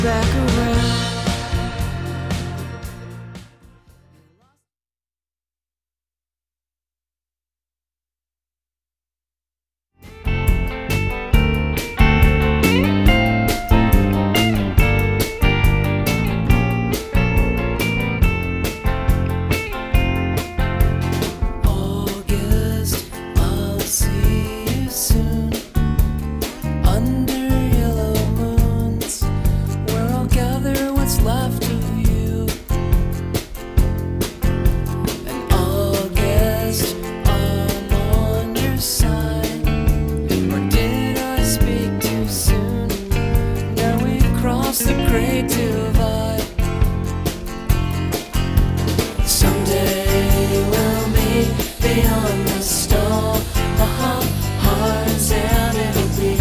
back around. August, I'll see you soon. Under yellow moons, where I'll gather what's left of you. And August, I'm on your side. Or did I speak too soon? Now we've crossed the great divide. Someday we'll meet beyond the stars, and it'll be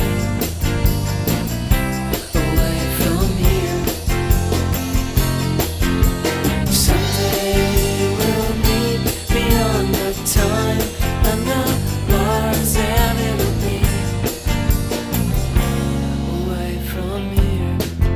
away from here. Someday we'll meet beyond the time and the bars, and it'll be away from here.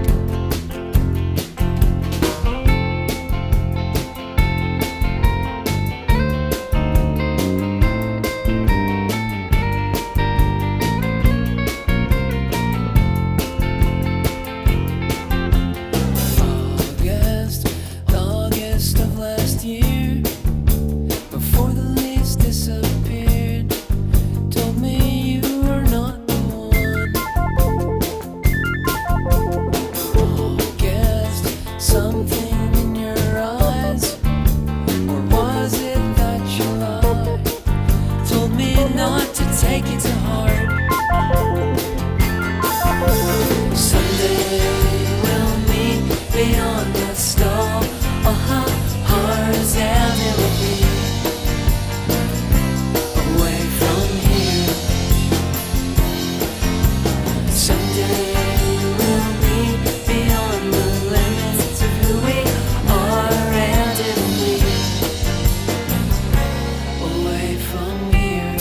August of last year, before the leaves disappeared, told me you were not the one. August, something in your eyes, or was it that you lied? Told me not to take it to heart. Someday we'll meet beyond the stars, and it'll be away from here. Someday we'll meet beyond the limits of who we are, and it'll be away from here.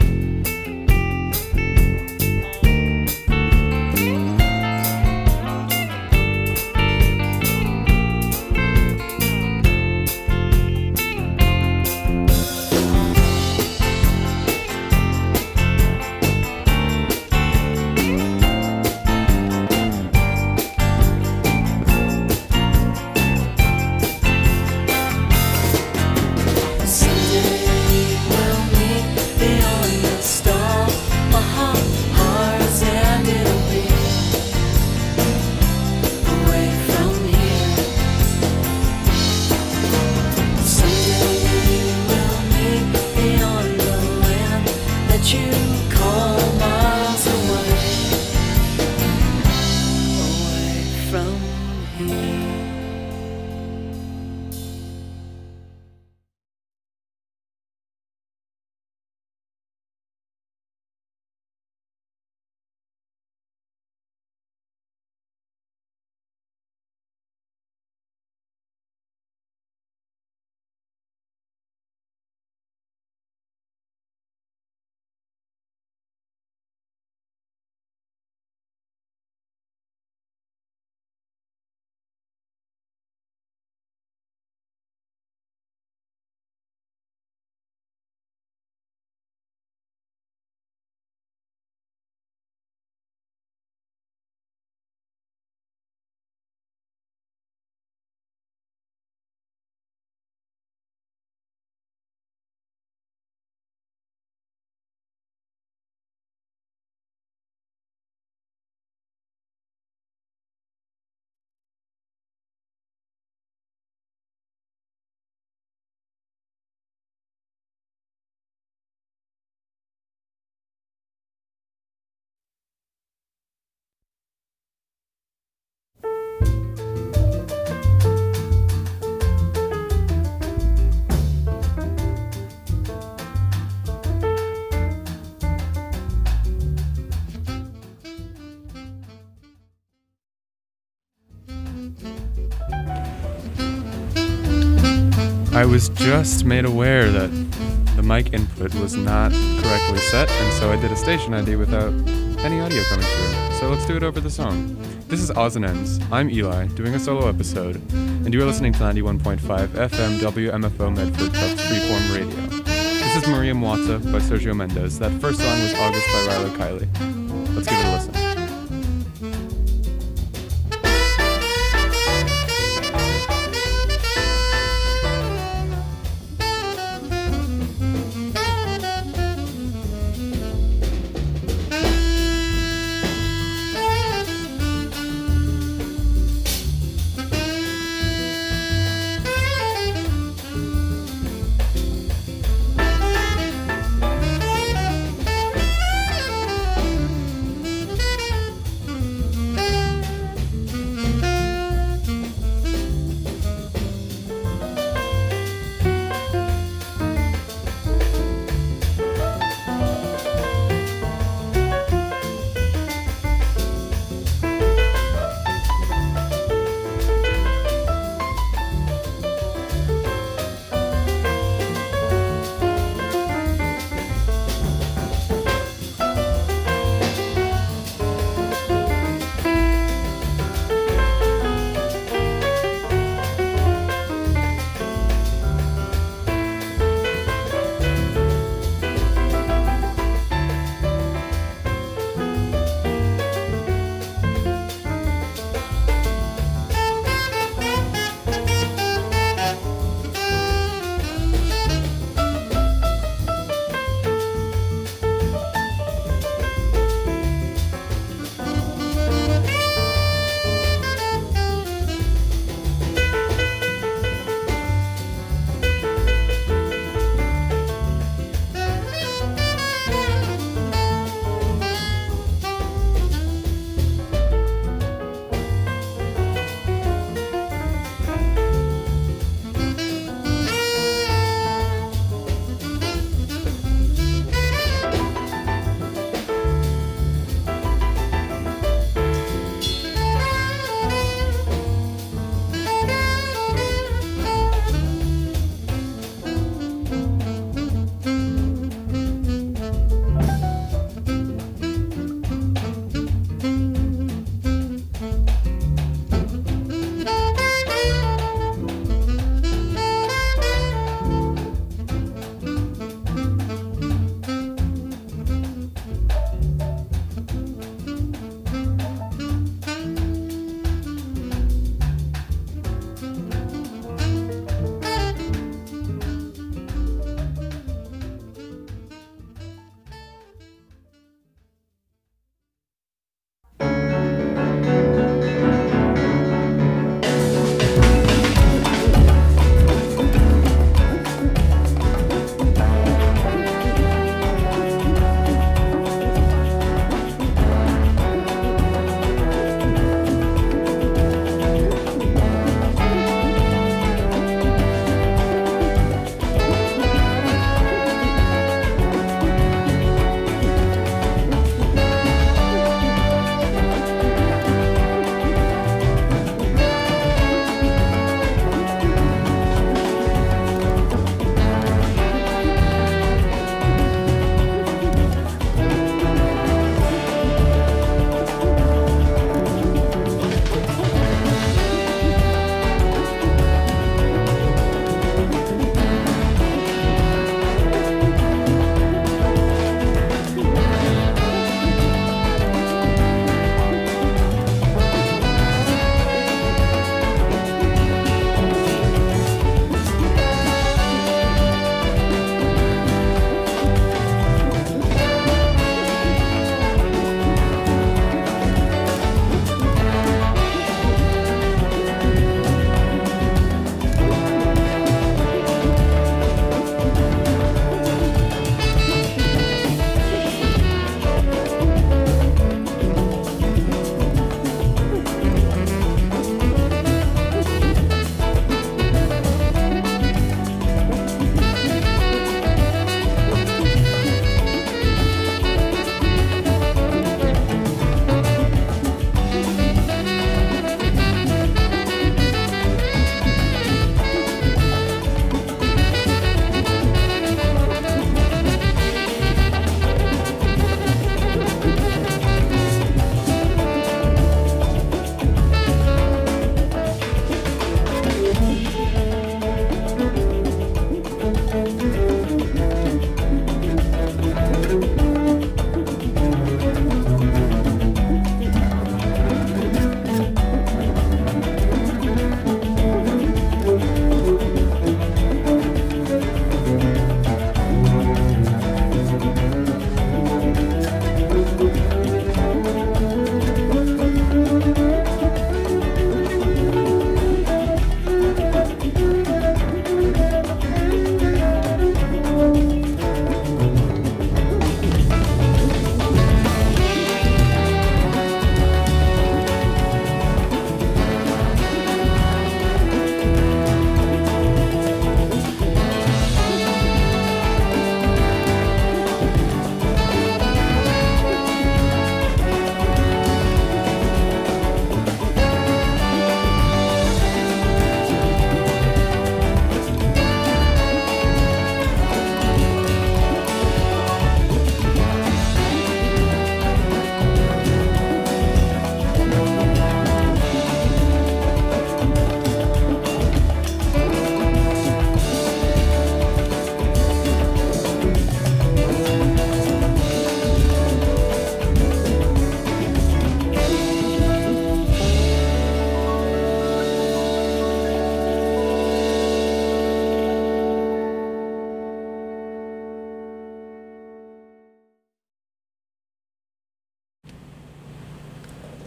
You call miles away from here. I was just made aware that the mic input was not correctly set, and so I did a station ID without any audio coming through. so let's do it over the song. This is Odds and Ends. I'm Eli, doing a solo episode, and you are listening to 91.5 FM WMFO Medford Cups Freeform Radio. This is Maria Mwata by Sergio Mendes. That first song was August by Riley Kiley. Let's give it a listen.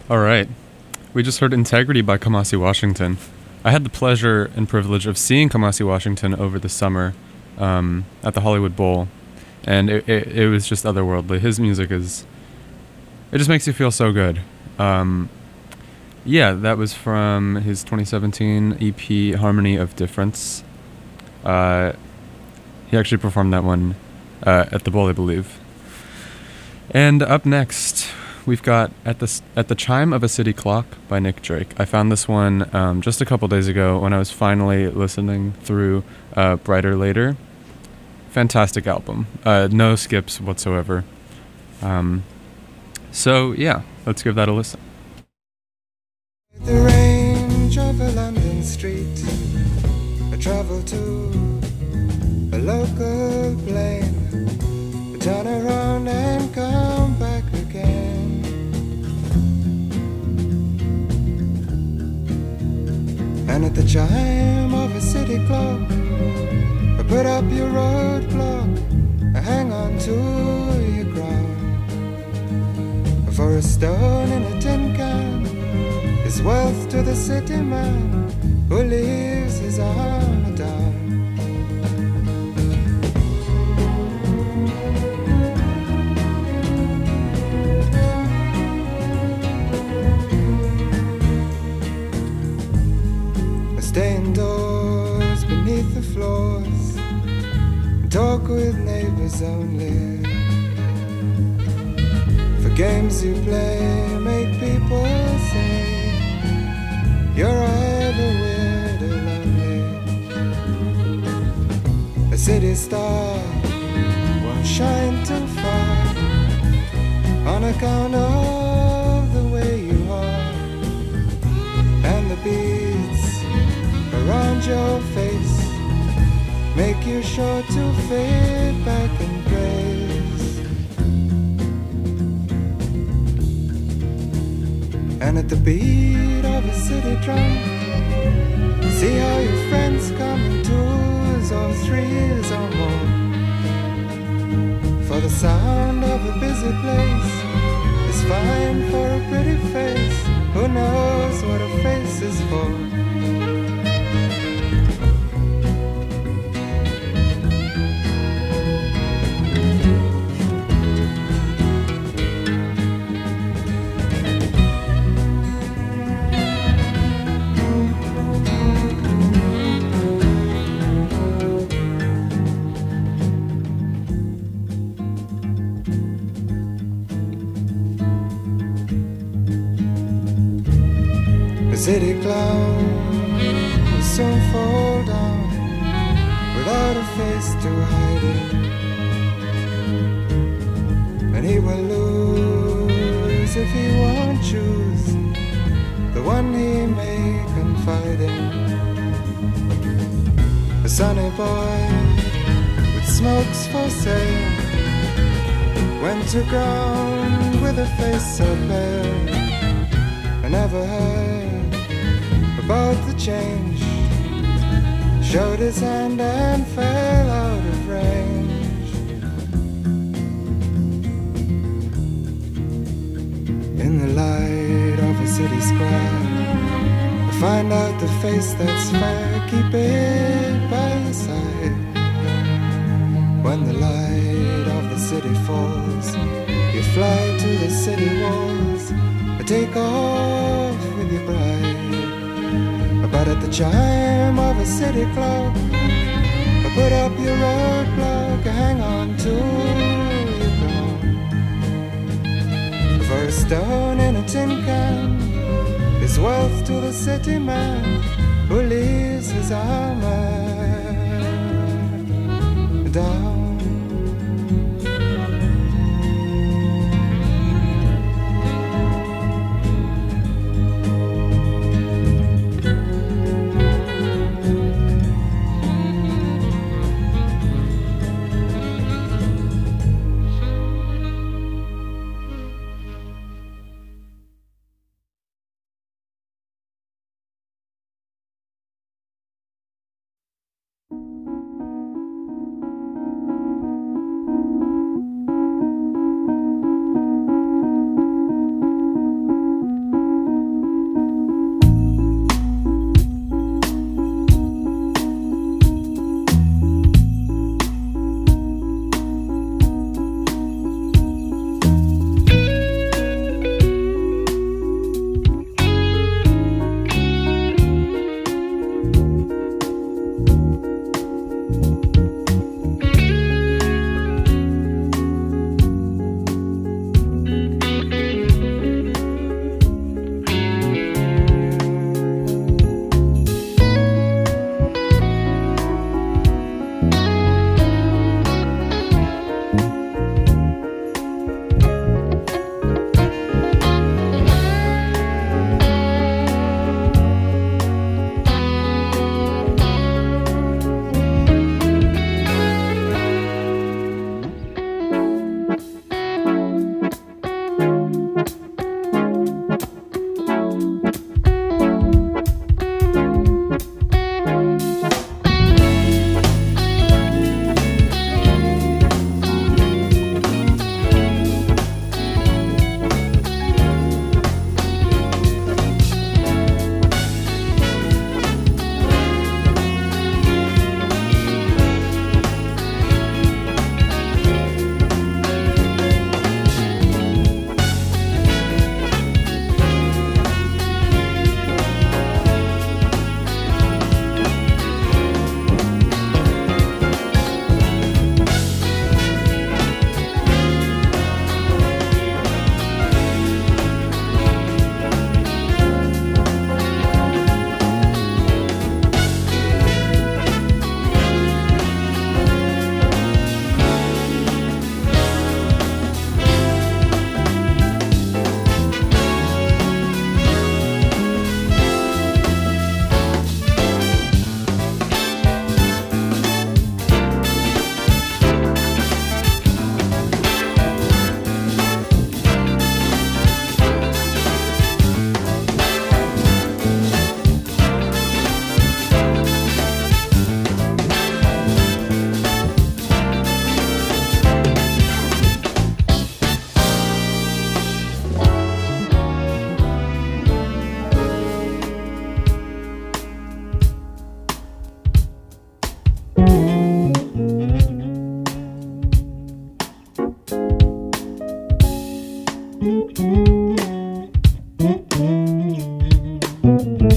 All right. We just heard Integrity by Kamasi Washington. I had the pleasure and privilege of seeing Kamasi Washington over the summer at the Hollywood Bowl, and it was just otherworldly. His music is... It just makes you feel so good. Yeah, that was from his 2017 EP, Harmony of Difference. He actually performed that one at the Bowl, I believe. And up next, we've got At the Chime of a City Clock by Nick Drake. I found this one just a couple days ago when I was finally listening through Brighter Later. Fantastic album. No skips whatsoever. So, yeah, let's give that a listen. The range of a London street, I travel to a local plane, I turn around and come back again. And at the chime of a city clock, I put up your roadblock, I hang on to your crown. For a stone in a tin can is wealth to the city man who leaves his armor down. I stay indoors beneath the floors and talk with neighbors only. For games you play make people say you're either weird or lonely. A city star won't shine too far on account of the way you are, and the beads around your face make you sure to fade back in grace. And at the beat of a city drum, see how your friends come in twos or threes or more. For the sound of a busy place is fine for a pretty face. Who knows what a face is for? City clown will soon fall down without a face to hide it, and he will lose if he won't choose the one he may confide in. A sunny boy with smokes for sale went to ground with a face so pale. I never heard about the change, showed his hand and fell out of range. In the light of a city square, I find out the face that's fair, keep it by your side. When the light of the city falls, you fly to the city walls, I take off with your bride. But at the chime of a city clock, I put up your roadblock, I hang on to your crown. For a stone in a tin can is wealth to the city man who leaves his armor down.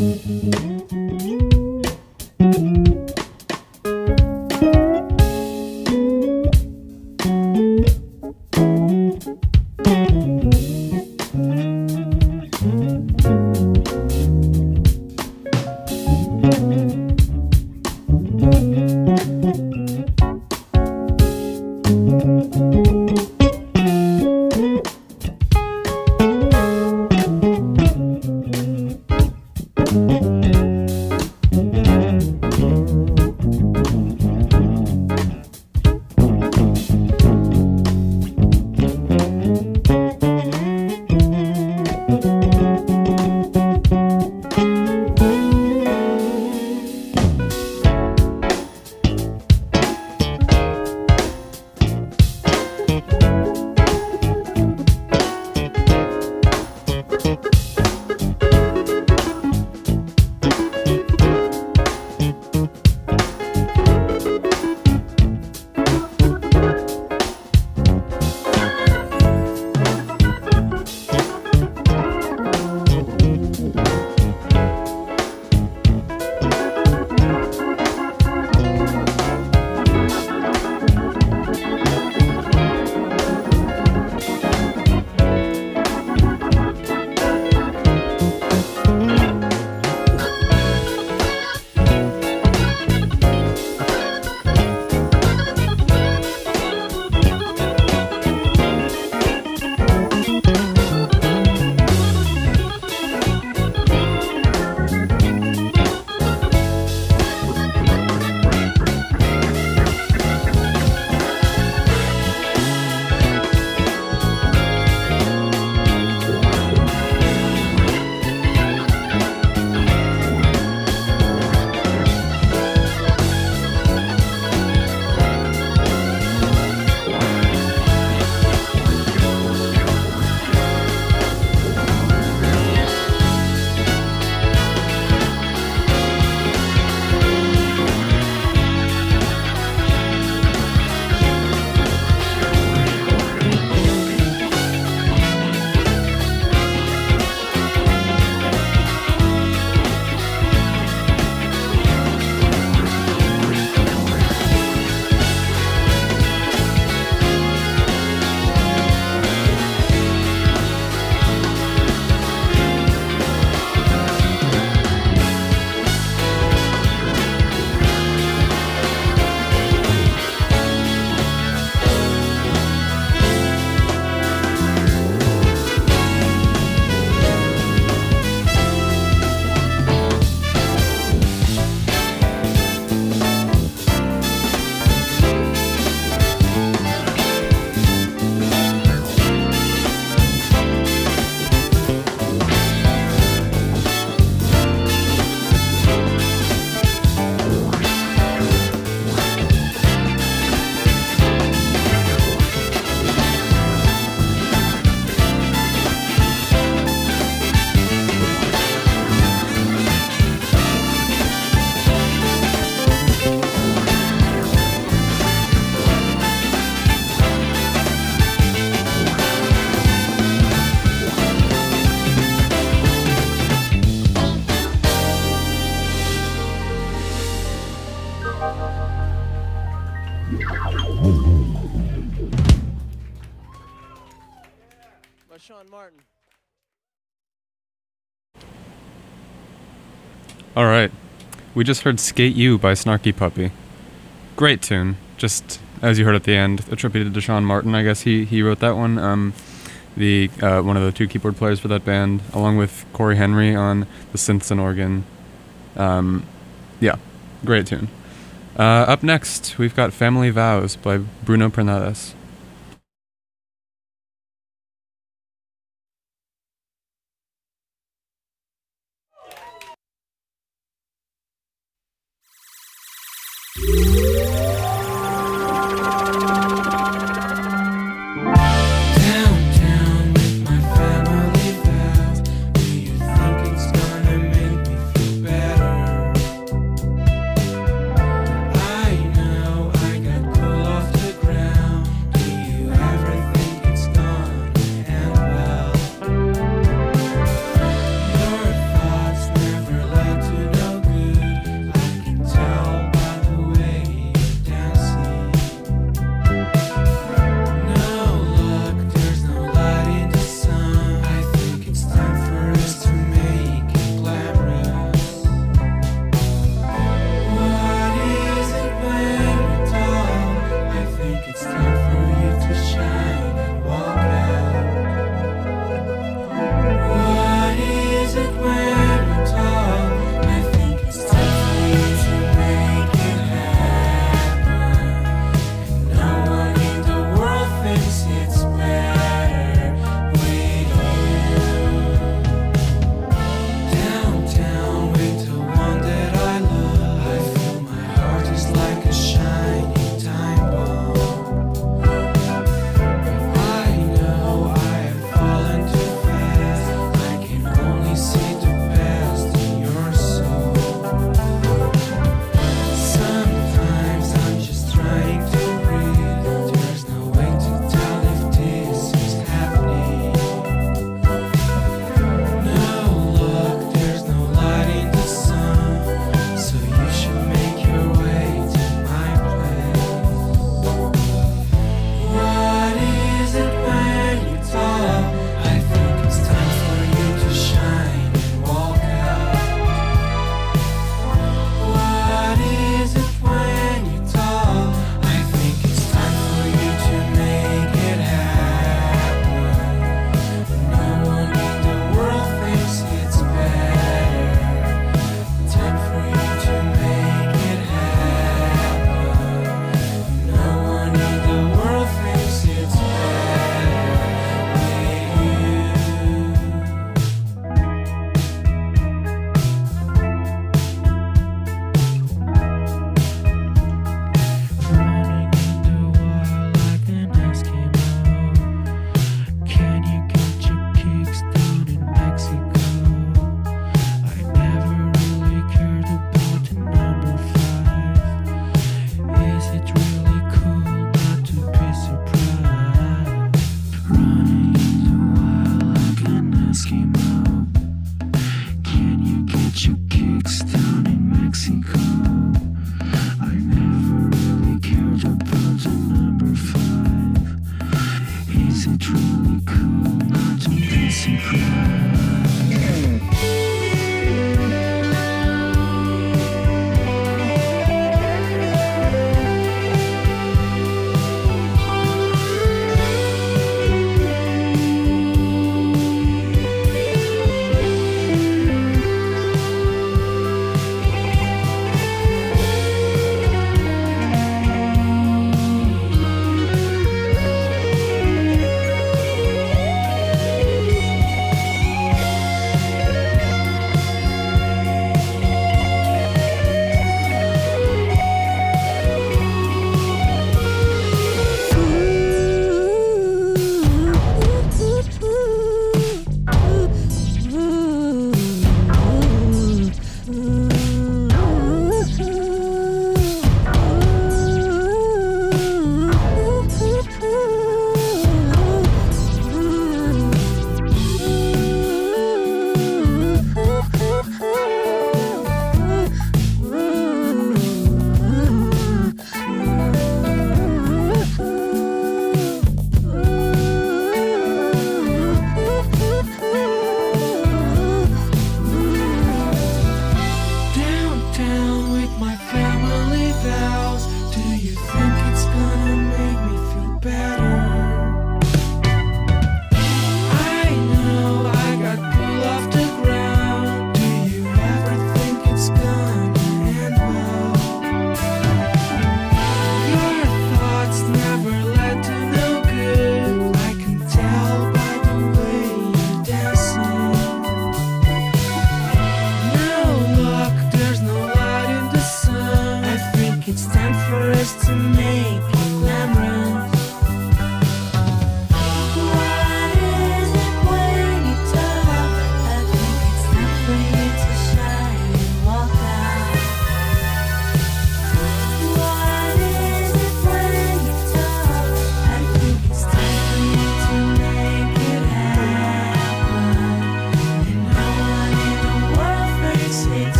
Sean Martin. All right. We just heard Skate You by Snarky Puppy. Great tune. Just as you heard at the end, attributed to Sean Martin. I guess he wrote that one. One of the two keyboard players for that band, along with Corey Henry on the synths and organ. Yeah, great tune. Up next, we've got Family Vows by Bruno Pernades. Never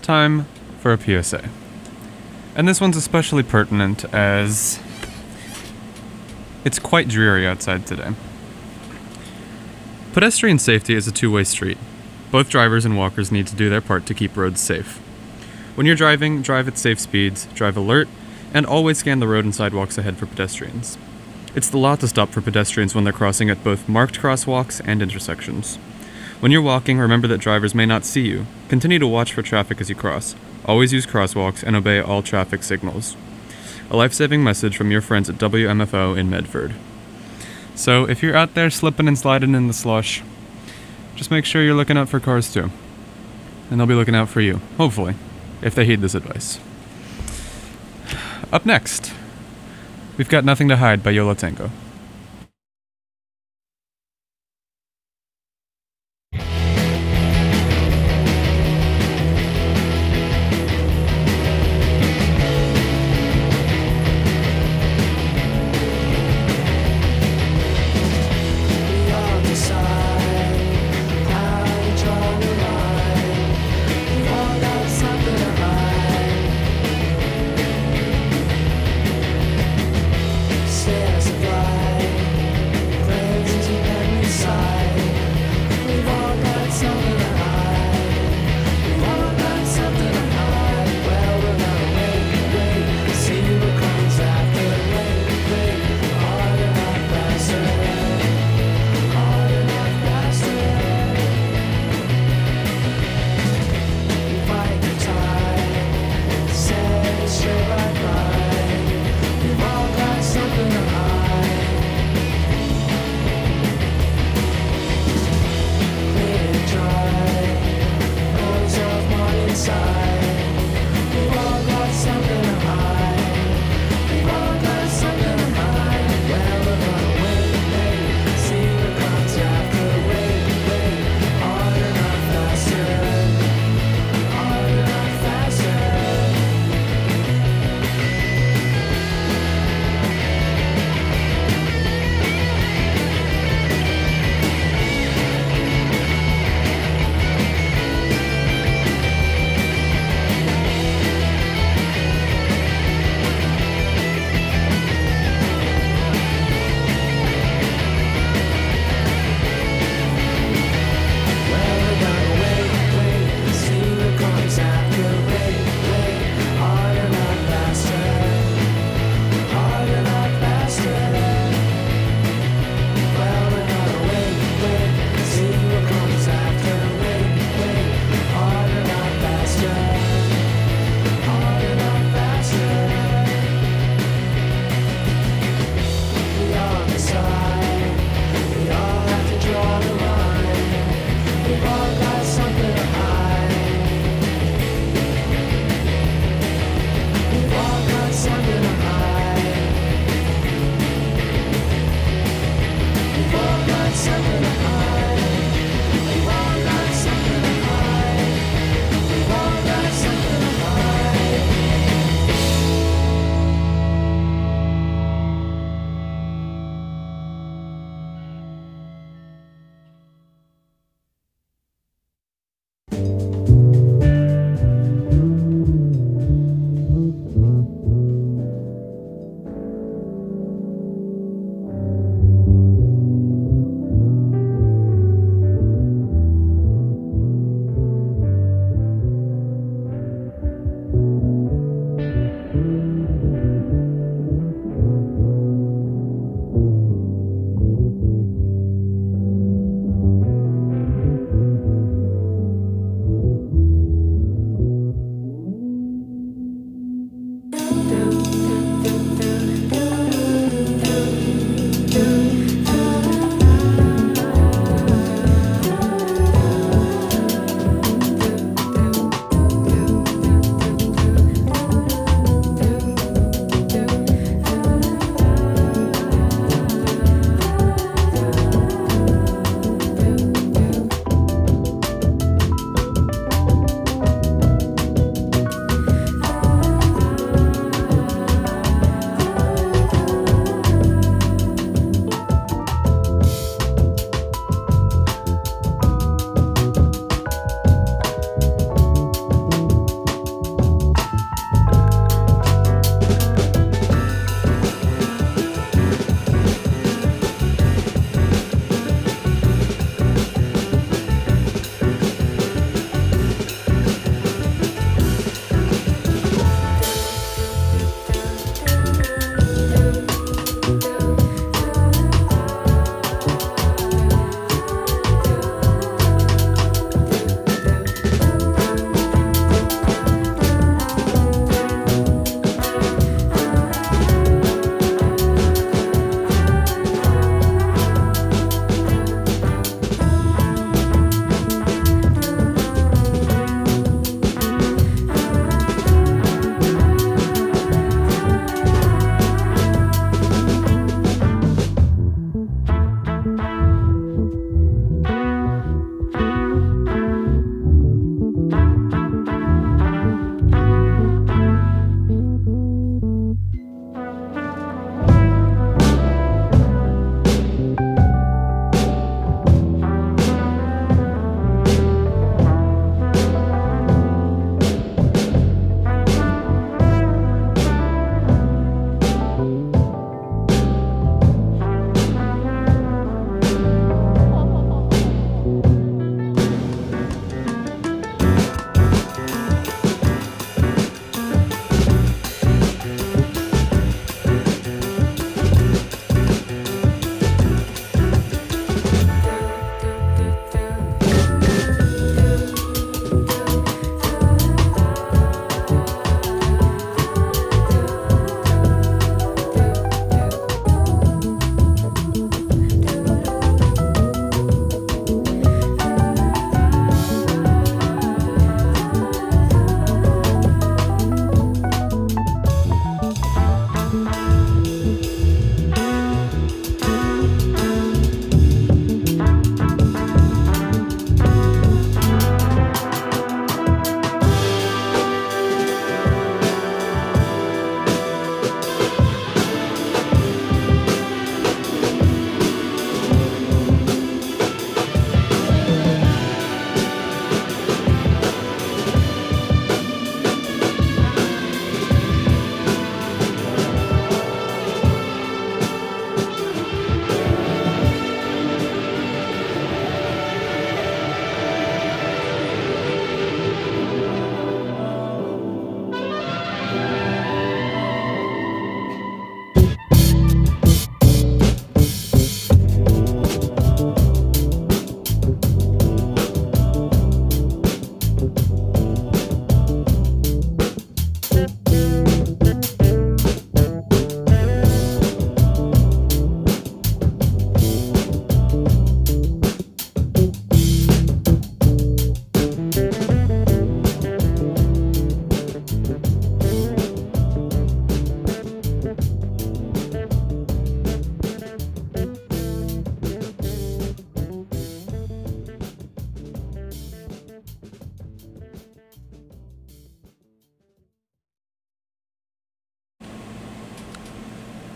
time for a PSA. And this one's especially pertinent as it's quite dreary outside today. Pedestrian safety is a two-way street. Both drivers and walkers need to do their part to keep roads safe. When you're driving, drive at safe speeds, drive alert, and always scan the road and sidewalks ahead for pedestrians. It's the law to stop for pedestrians when they're crossing at both marked crosswalks and intersections. When you're walking, remember that drivers may not see you. Continue to watch for traffic as you cross. Always use crosswalks and obey all traffic signals. A life-saving message from your friends at WMFO in Medford. So, if you're out there slipping and sliding in the slush, just make sure you're looking out for cars too. And they'll be looking out for you, hopefully, if they heed this advice. Up next, we've got Nothing to Hide by Yo La Tengo. Stay as a fly.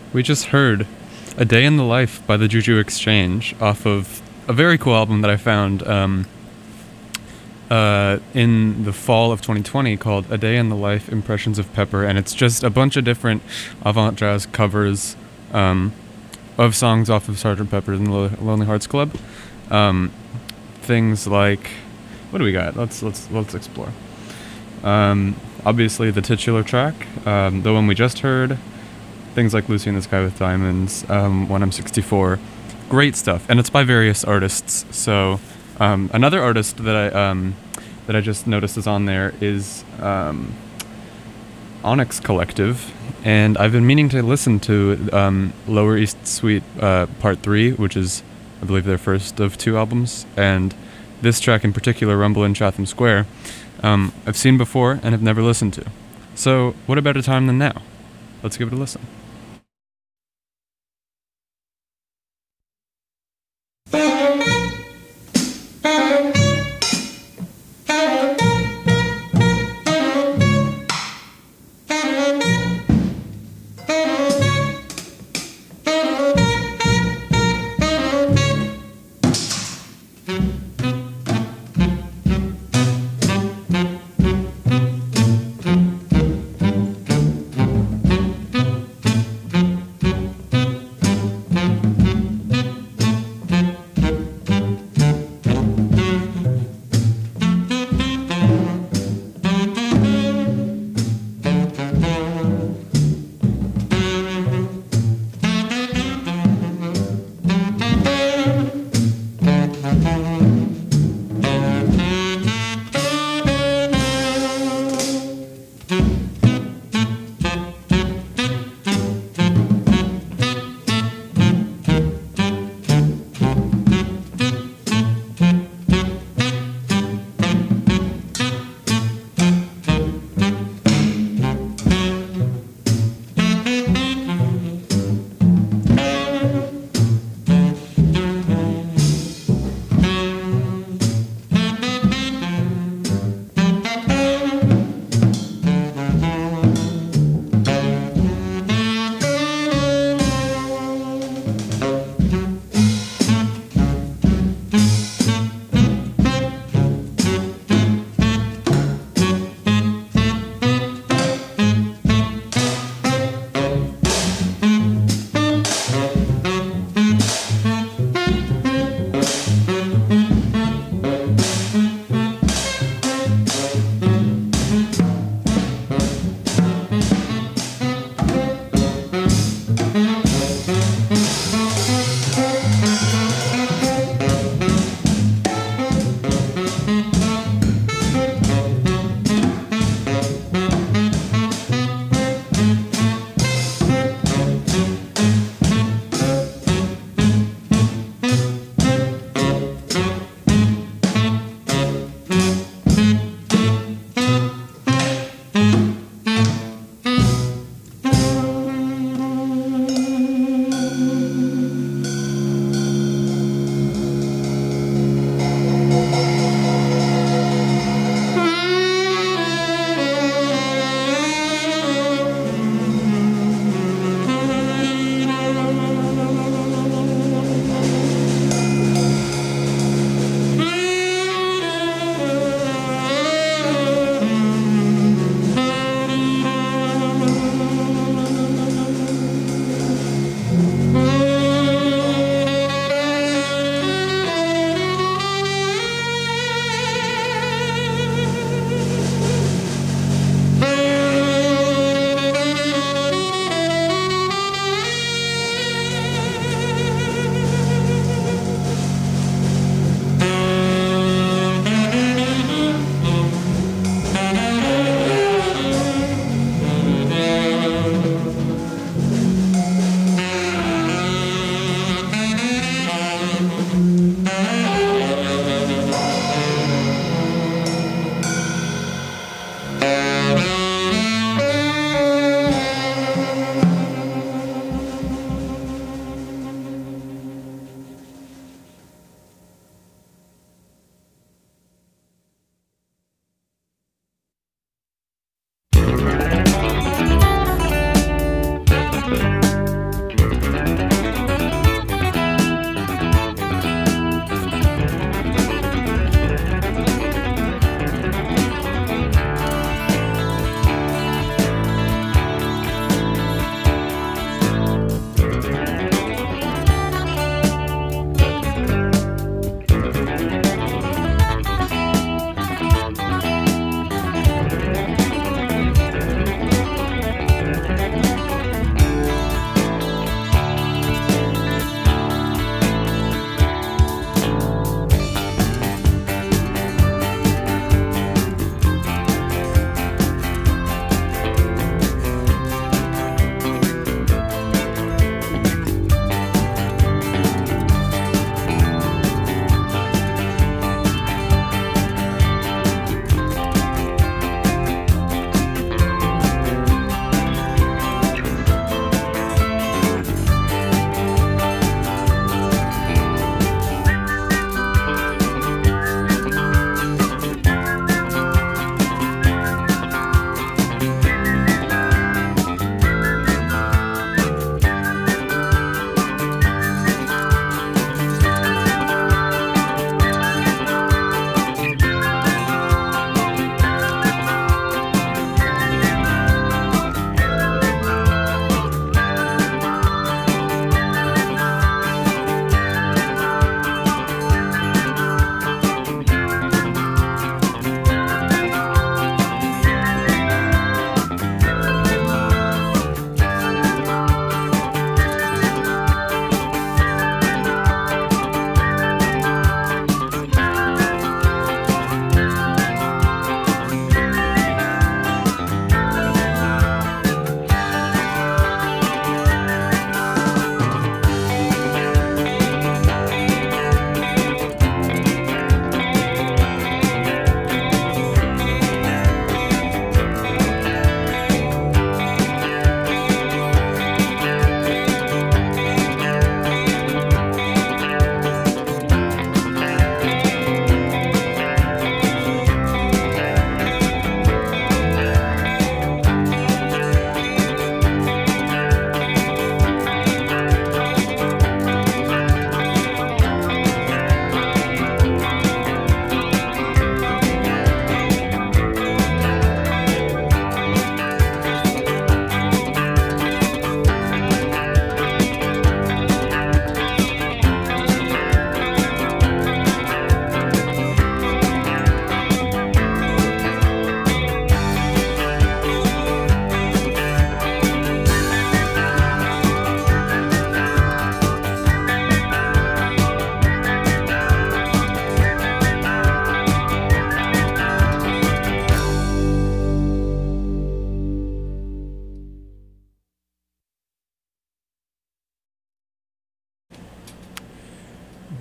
We just heard A Day in the Life by the Juju Exchange off of a very cool album that I found in the fall of 2020 called A Day in the Life Impressions of Pepper, and it's just a bunch of different avant-jazz covers of songs off of Sgt. Pepper's and the Lonely Hearts Club. Things like, what do we got? Let's explore. Obviously the titular track, the one we just heard, things like Lucy in the Sky with Diamonds, When I'm 64, great stuff, and it's by various artists. So another artist that I just noticed is on there is Onyx Collective, and I've been meaning to listen to Lower East Suite Part 3, which is, I believe, their first of 2 albums, and this track in particular, Rumble in Chatham Square, I've seen before and have never listened to. So what a better time than now? Let's give it a listen.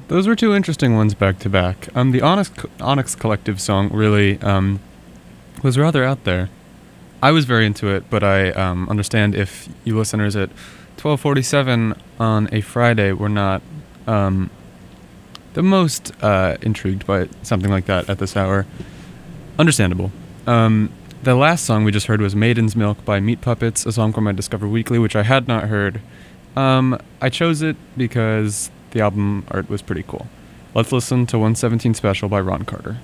Those were two interesting ones back to back. The Onyx Collective song really was rather out there. I was very into it, but I understand if you listeners at 12:47 on a Friday were not the most intrigued by something like that at this hour. Understandable. The last song we just heard was Maiden's Milk by Meat Puppets, a song from my Discover Weekly, which I had not heard. I chose it because the album art was pretty cool. Let's listen to 117 Special by Ron Carter.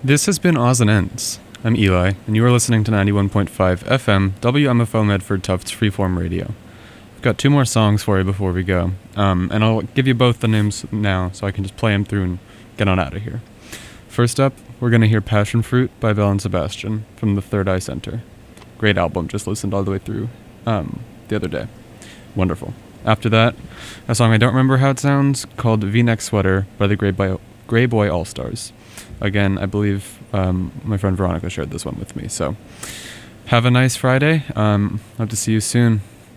This has been Oz and Ends. I'm Eli, and you are listening to 91.5 FM WMFO Medford Tufts Freeform Radio. I've got two more songs for you before we go, and I'll give you both the names now so I can just play them through and get on out of here. First up, we're going to hear Passion Fruit by Belle and Sebastian from the Third Eye Center. Great album, just listened all the way through the other day. Wonderful. After that, a song I don't remember how it sounds called V-Neck Sweater by the Grey Boy All-Stars. Again, I believe my friend Veronica shared this one with me. So have a nice Friday. Hope to see you soon.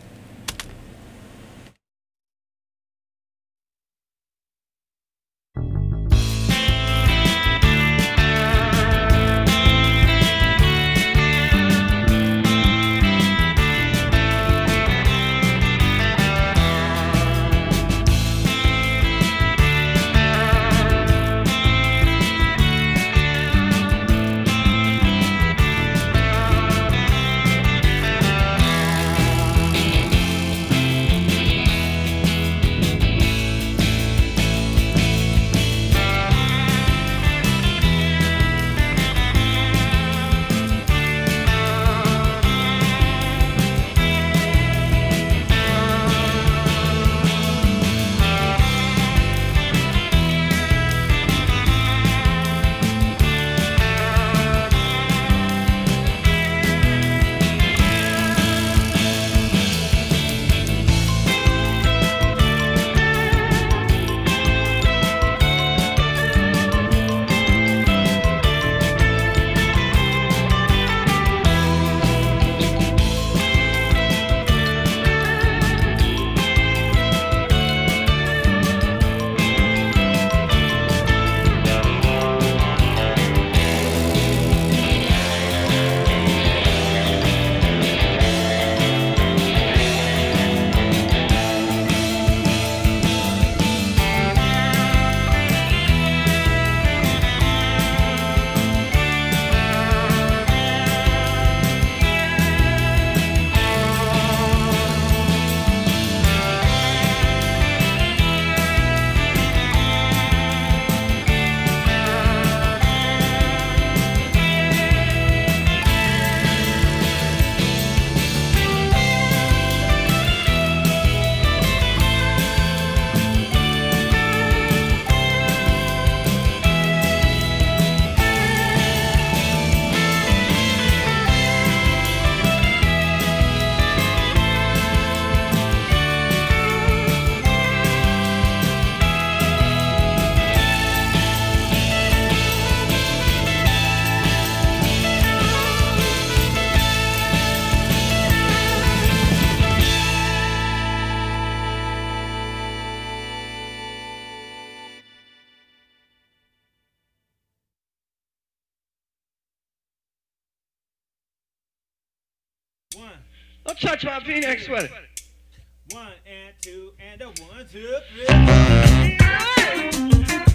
Don't touch my V-neck sweater. 1 and 2 and a 1, 2, 3.